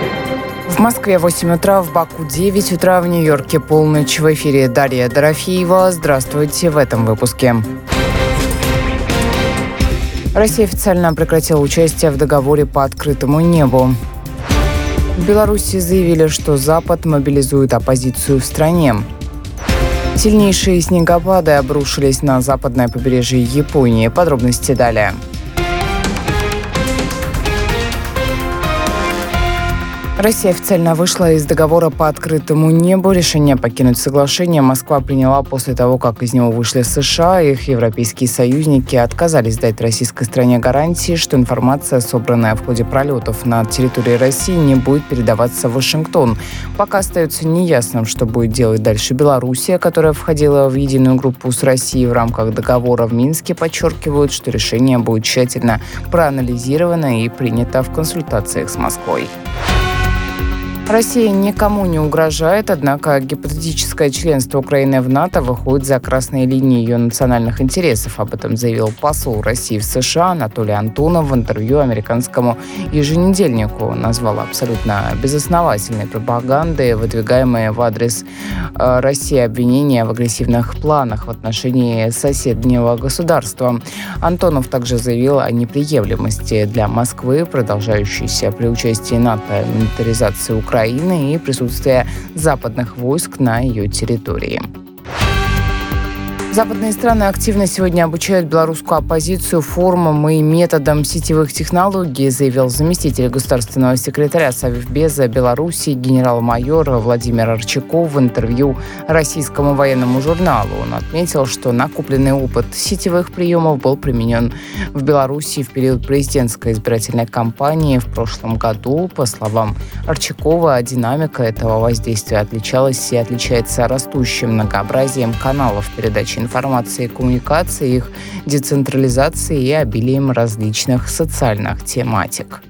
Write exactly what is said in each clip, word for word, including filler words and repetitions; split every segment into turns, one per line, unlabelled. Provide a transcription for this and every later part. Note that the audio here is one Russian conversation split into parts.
В Москве восемь утра, в Баку девять утра, в Нью-Йорке полночь. В эфире Дарья Дорофеева. Здравствуйте в этом выпуске. Россия официально прекратила участие в договоре по открытому небу. В Беларуси заявили, что Запад мобилизует оппозицию в стране. Сильнейшие снегопады обрушились на западное побережье Японии. Подробности далее. Россия официально вышла из договора по открытому небу. Решение покинуть соглашение Москва приняла после того, как из него вышли США. Их европейские союзники отказались дать российской стране гарантии, что информация, собранная в ходе пролетов над территорией России, не будет передаваться в Вашингтон. Пока остается неясным, что будет делать дальше Белоруссия, которая входила в единую группу с Россией в рамках договора в Минске, подчеркивают, что решение будет тщательно проанализировано и принято в консультациях с Москвой. Россия никому не угрожает, однако гипотетическое членство Украины в НАТО выходит за красные линии ее национальных интересов. Об этом заявил посол России в США Анатолий Антонов в интервью американскому еженедельнику. Он назвал абсолютно безосновательной пропагандой, выдвигаемые в адрес России обвинения в агрессивных планах в отношении соседнего государства. Антонов также заявил о неприемлемости для Москвы, продолжающейся при участии НАТО милитаризации Украины, и присутствие западных войск на ее территории. Западные страны активно сегодня обучают белорусскую оппозицию формам и методам сетевых технологий, заявил заместитель государственного секретаря Совбеза Беларуси генерал-майор Владимир Арчаков в интервью российскому военному журналу. Он отметил, что накопленный опыт сетевых приемов был применен в Беларуси в период президентской избирательной кампании в прошлом году. По словам Арчакова, динамика этого воздействия отличалась и отличается растущим многообразием каналов передачи информации и коммуникации, их децентрализацией и обилием различных социальных тематик.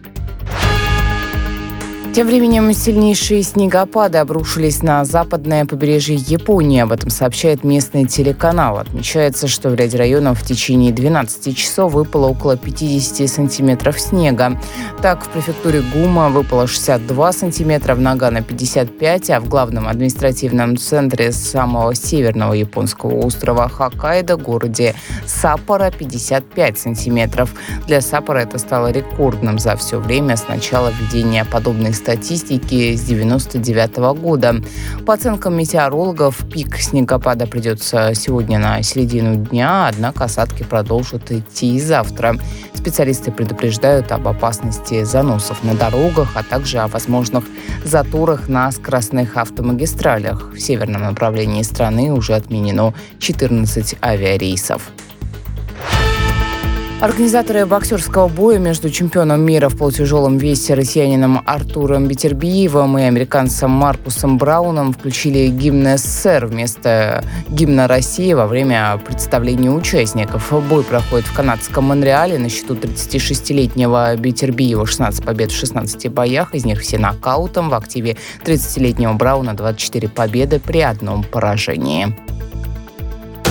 Тем временем сильнейшие снегопады обрушились на западное побережье Японии. Об этом сообщает местный телеканал. Отмечается, что в ряде районов в течение двенадцати часов выпало около пятидесяти сантиметров снега. Так, в префектуре Гума выпало шестьдесят два сантиметра, в Нагано пятьдесят пять, а в главном административном центре самого северного японского острова Хоккайдо, городе Саппоро, пятьдесят пять сантиметров. Для Саппоро это стало рекордным за все время с начала введения подобной статистики с девяносто девятого года. По оценкам метеорологов, пик снегопада придется сегодня на середину дня, однако осадки продолжат идти и завтра. Специалисты предупреждают об опасности заносов на дорогах, а также о возможных заторах на скоростных автомагистралях. В северном направлении страны уже отменено четырнадцать авиарейсов. Организаторы боксерского боя между чемпионом мира в полутяжелом весе россиянином Артуром Бетербиевым и американцем Маркусом Брауном включили гимн СССР вместо гимна России во время представления участников. Бой проходит в канадском Монреале. На счету тридцатишестилетнего Бетербиева шестнадцать побед в шестнадцати боях, из них все нокаутом. В активе тридцатилетнего Брауна двадцать четыре победы при одном поражении.